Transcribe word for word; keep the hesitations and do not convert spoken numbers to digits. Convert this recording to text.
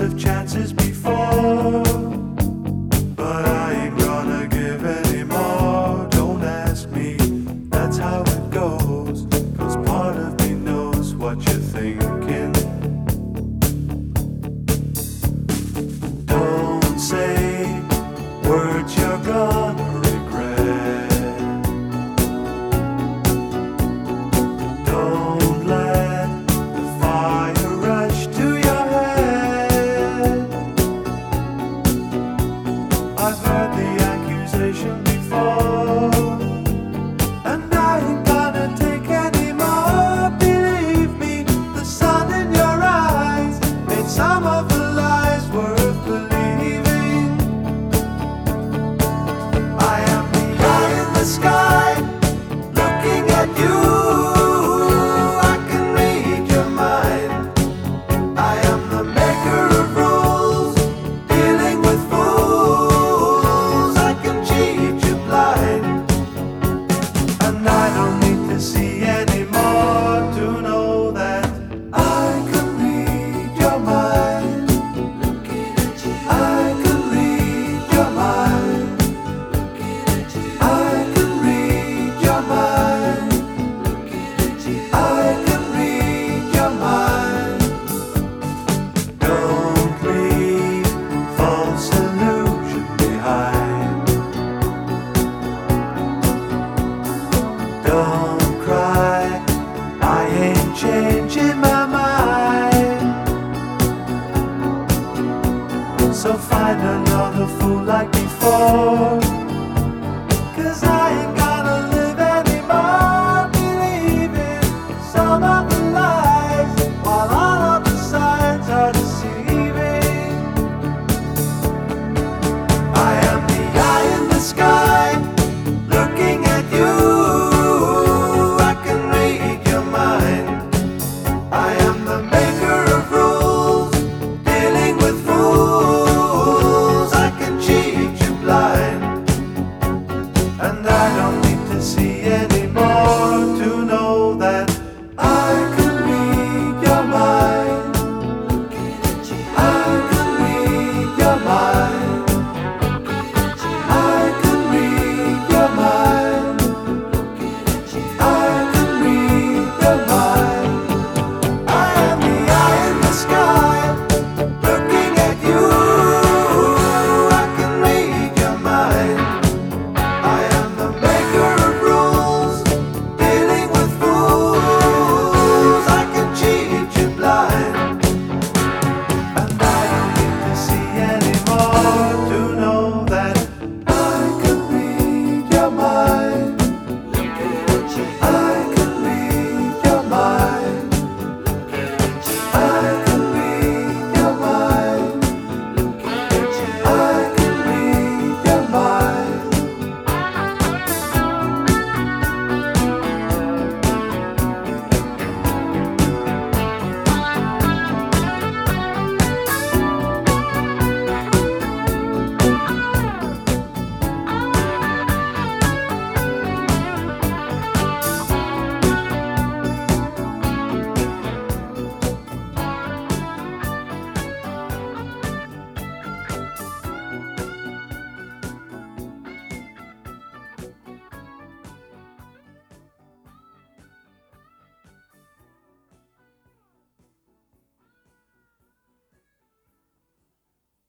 of chances before, but I ain't gonna give any more. Don't ask me, that's how it goes, 'cause part of me knows what you're thinking. Don't say words you're gonna regret. Don't let the fire rush to your head. I've heard the accusation before, and I ain't gonna take any more. Believe me, the sun in your eyes made some of the lies worth believing. I am the eye in the sky, looking at you. I can read your mind. I am the maker of rules, dealing with fools. I can cheat you blind, and I don't need to see anymore to know that I can read your mind. I can read your mind. I can read your mind. I can read your mind. Don't leave false illusion behind. Don't cry, I ain't changing my mind. So find another fool like before.